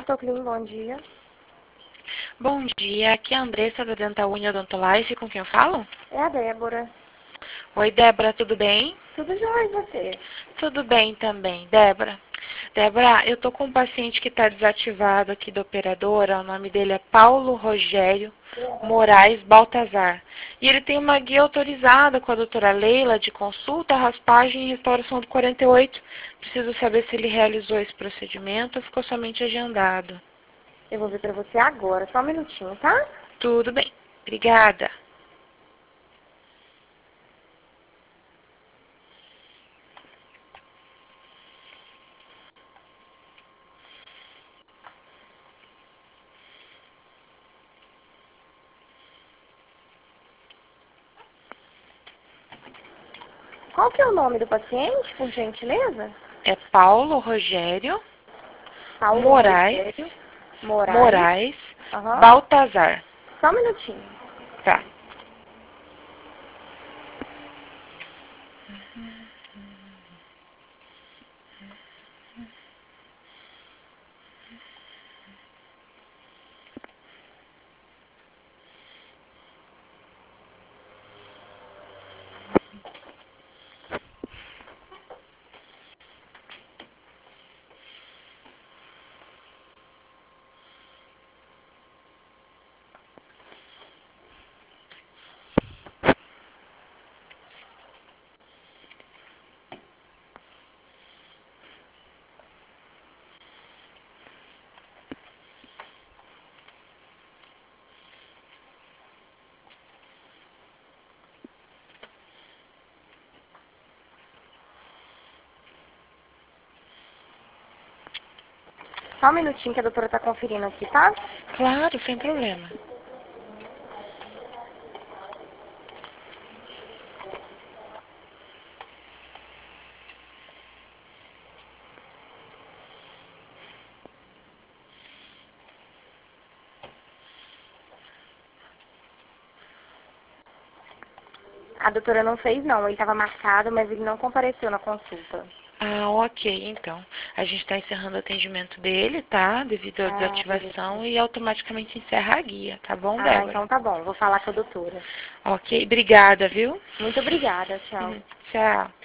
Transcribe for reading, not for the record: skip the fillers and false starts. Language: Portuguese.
Ortoclin, bom dia. Bom dia, aqui é a Andressa da Dental Unha Odontolife, com quem eu falo? É a Débora. Oi, Débora, tudo bem? Tudo jóia, e você? Tudo bem também, Débora. Débora, eu tô com um paciente que está desativado aqui da operadora, o nome dele é Paulo Rogério Moraes Baltazar. E ele tem uma guia autorizada com a doutora Leila de consulta, raspagem e restauração do 48. Preciso saber se ele realizou esse procedimento ou ficou somente agendado. Eu vou ver pra você agora, só um minutinho, tá? Tudo bem, obrigada. Qual que é o nome do paciente, por gentileza? É Paulo Rogério Paulo Moraes Rogério Moraes. Aham. Baltazar. Só um minutinho. Tá. Só um minutinho que a doutora tá conferindo aqui, tá? Claro, sem problema. A doutora não fez, não. Ele estava marcado, mas ele não compareceu na consulta. Ah, ok, então. A gente está encerrando o atendimento dele, tá? Devido à desativação Beleza. e automaticamente encerra a guia, tá bom, Ah, Débora? então tá bom. Vou falar com a doutora. Ok, obrigada, viu? Muito obrigada. Tchau. Tchau.